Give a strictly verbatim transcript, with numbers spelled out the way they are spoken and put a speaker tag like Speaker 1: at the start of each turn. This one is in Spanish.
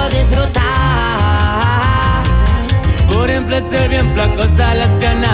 Speaker 1: disfrutar. Por ejemplo, este bien flaco, las piernas